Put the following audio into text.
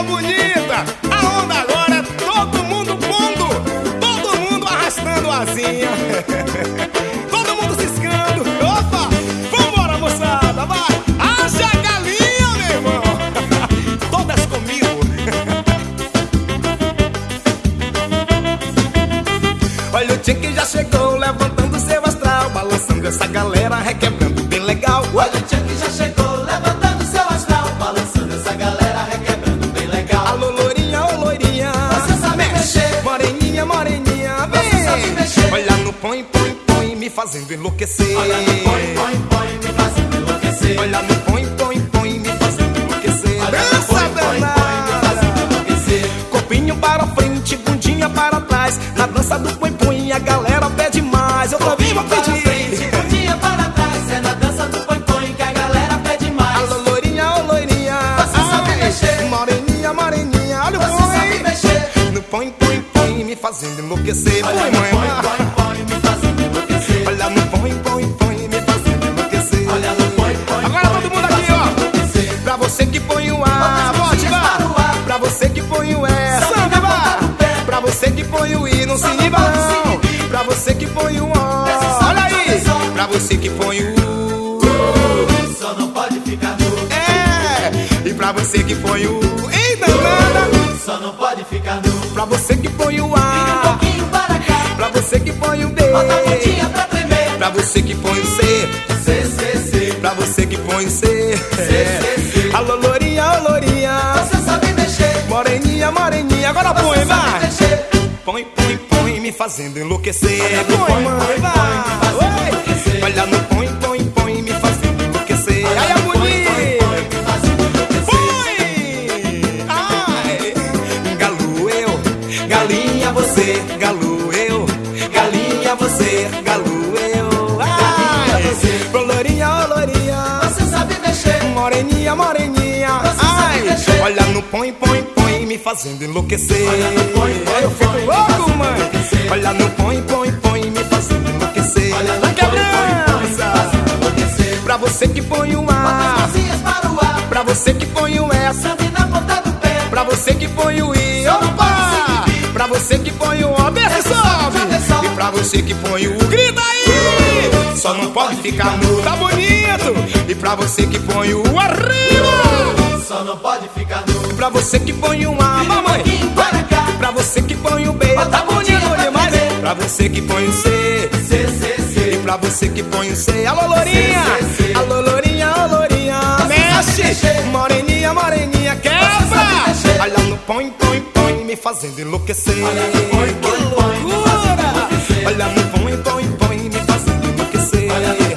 bonita, a onda agora é todo mundo pondo, todo mundo arrastando asinha. Todo mundo ciscando. Opa, vambora, moçada, vai. Haja galinha, meu irmão. Todas comigo. Olha o tchan que já chegou, levantando seu astral, balançando essa galera, requebrando bem legal. Olha o tchan que já chegou, levantando seu astral, balançando essa galera, requebrando bem legal. Alô, loirinha, ô loirinha, você sabe mexer. Moreninha, moreninha, vem. Você sabe mexer. Olha no põe, põe, põe, me fazendo enlouquecer. Olha no põe, põe, põe, me fazendo enlouquecer. Olha no põe, põe, põe, me fazendo enlouquecer. Olha no põe, põe, põe, me fazendo enlouquecer. Corpinho para frente, bundinha para trás, na dança do põe, põe, a galera pede mais. Eu também vou pedir. Bundinha para trás, é na dança do põe, põe que a galera pede mais. Alô, loirinha, ô loirinha, você sabe mexer. Moreninha, moreninha, olha o Você sabe põe. mexer. No põe, põe, põe, me fazendo enlouquecer. Olha Põe, no mãe, põe, põe, põe, me fazendo enlouquecer. olha no põe, põe, põe, me fazendo enlouquecer. Olha no põe, põe. Agora todo mundo aqui, ó. Pra você que põe o A, pode vá. Pra você que põe o S, samba, vá. Pra você que põe o I, não se iniba não. Pra você que põe o O, olha aí. Pra você que põe o U, Só não pode ficar nu. é. E pra você que põe o ei danada. Só não pode ficar nu. Pra você que põe o Vira um A, pouquinho para cá. pra você que põe o B, Bota a bundinha pra tremer. pra você que põe o C, C, C, C. pra você que põe o C, C. Alô, lourinha, ô lourinha, Você sabe mexer. moreninha, moreninha, agora põe, Você sabe vai. mexer. Põe, põe, põe, me fazendo enlouquecer. no Põe, põe, mãe, põe, vai. põe, me fazendo enlouquecer. Olha no põe, põe, põe, me fazendo enlouquecer. Ai, a bonita. Me fazendo enlouquecer. Põe! Ai! Galo eu, galinha você, galo eu, galinha você, galo eu. Ai! Galinha você. Ô lourinha, ô lourinha, Você sabe mexer. moreninha, moreninha. Você sabe Ai! mexer. Olha no põe, põe, põe, me fazendo enlouquecer. Olha no põe, põe, Eu fico põe, me louco, fazendo mãe. enlouquecer. Olha no põe, põe, põe, me fazendo enlouquecer. Olha no Vai põe, põe, põe, me quebrança. fazendo enlouquecer. Pra você que põe o Bota as A, mãozinhas para o ar. pra você que põe o S, Sabe na ponta do pé. pra você que põe o I, Só não opa! pode se Pra você que põe o O, desce e sobe. E pra você que põe o U, grita aí! Só não pode ficar nu, tá bonito! E pra você que põe o U, arriba! Só não pode ficar nu. Pra você que põe o A, Vira um mamãe! pouquinho para cá. Pra você que põe o B, Bota tá a bundinha bonito pra demais! tremer. Pra você que põe o C, C, C, C. e pra você que põe o C, alô lourinha! C, C. Alô lourinha, ô lourinha! sabe Mexe! mexer. Moreninha, moreninha, Você quebra! sabe mexer. Olha no põe, põe, põe, me fazendo enlouquecer. Olha no põe, põe, põe, me fazendo enlouquecer. Olha no põe, põe, põe, me fazendo enlouquecer. Olha no